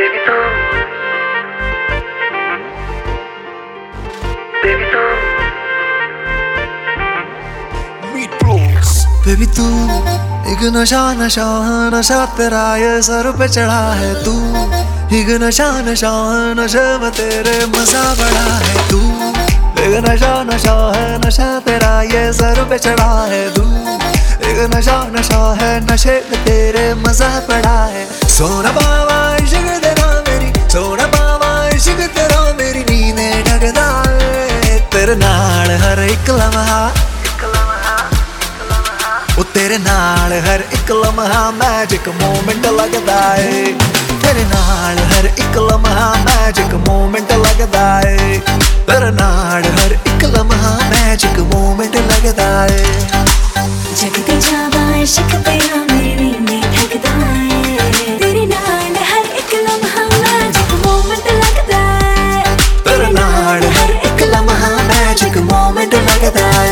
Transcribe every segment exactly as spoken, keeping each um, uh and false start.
baby तू baby तू baby तू एक नशा नशा नशा तेरा ये सर पे चढ़ा है तू एक नशा नशा नशे में तेरे मजा बड़ा है तू एक नशा नशा है नशा तेरा ये सर पे चढ़ा है तू एक नशा नशा है नशे में तेरे मजा बड़ा है सोना बाबा इश्क तेरा मेरी सोना बाबा इश्क तेरा मेरी नींदें ढकदा है तेरे नाल हर एक लम्हा ओ तेरे नाल हर एक लम्हा मैजिक मोमेंट लगदा है तेरे नाल हर एक लम्हा मैजिक मोमेंट लगदा है तेरे नाल हर एक लम्हा मैजिक मोमेंट लगदा है जगते जावा इश्क तेरा मेरी नींदें ढकदा है तेरे नाल हर एक लम्हा मैजिक मोमेंट लगदा है तेरे नाल हर एक लम्हा मैजिक मोमेंट लगदा है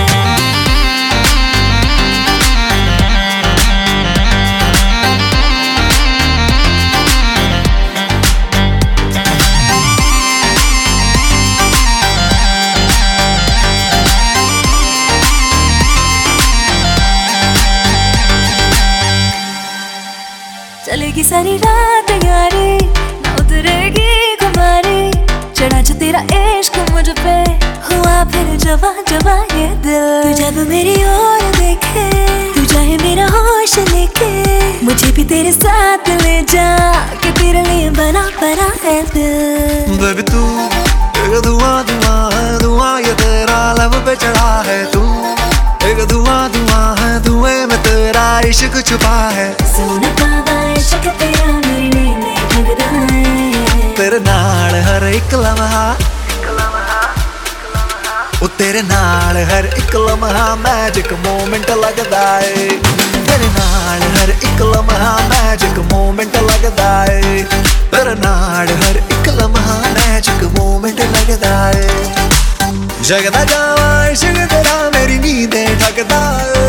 चलेगी सारी रात यारी ना उतरेगी खुमारी चढ़ा जो तेरा इश्क मुझ पे हुआ फिर जवा जवा ये दिल तू जब मेरी ओर देखे तू चाहे मेरा होश लेके मुझे भी तेरे साथ ले जा कि तेरे लिए बना बना है दिल बेबी तू एक धुआं धुआं है धुआं ये तेरा लब पे चढ़ा है तू एक धुआं धुआं है धुएं में तेरा इश्क छुपा है सोना बाबा इश्क तेरा मेरी नींदें ढकदा है तेरे नाल हर एक लम्हा ओ तेरे नाल हर एक लम्हा मैजिक मोमेंट लगदा है तेरे नाल हर एक लम्हा मैजिक मोमेंट लगदा है तेरे नाल हर एक लम्हा मैजिक मोमेंट लगदा है जगदा जावा इश्क तेरा मेरी नींदें ढकदा है